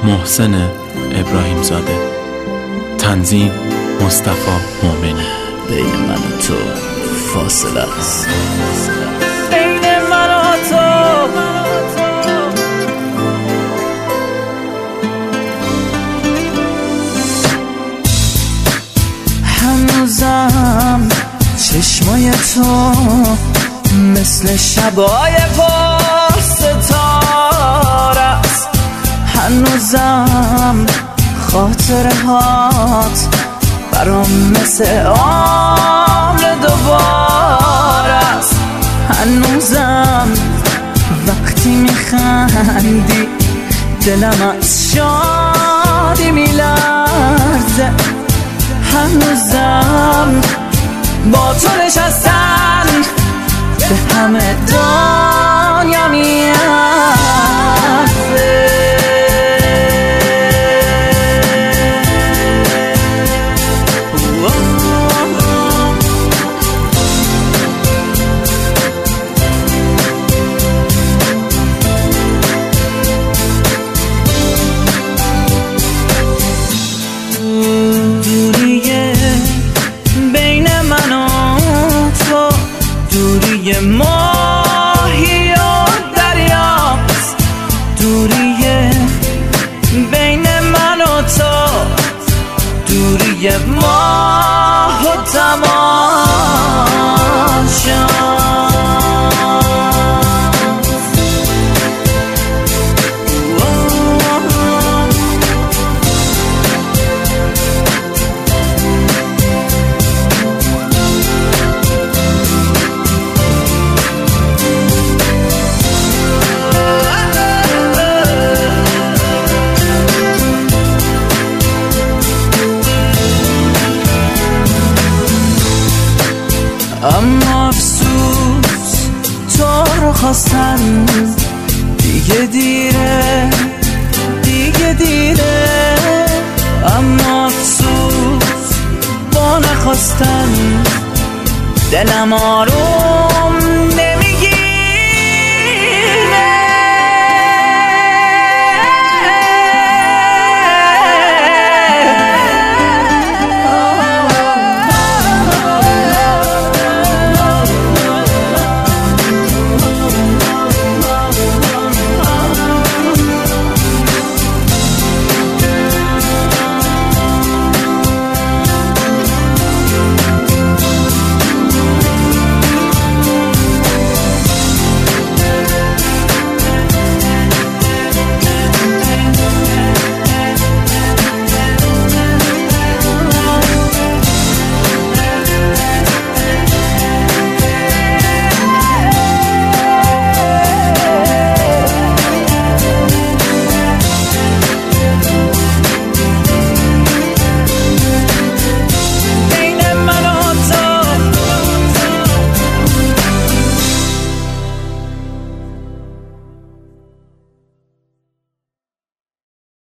محسن ابراهیم زاده. تنظیم مصطفی مومنی. بین من و تو فاصله است، بین من و تو. هنوزم چشمای تو مثل شبای پر ستاره است، هنوزم خاطره هات برام مثل عمر دوباره است، هنوزم وقتی میخندی دلم از شادی میلرزه، هنوزم با تو نشستن به همه دنیا میارزه. دوریه بین من و تو، دوری ماهی و دریاست، دوری بین من و تو، دوری ماه و تماشا. اما افسوس تو رو خواستن دیگه دیره، دیگه دیره، اما افسوس با نخواستن دلم آروم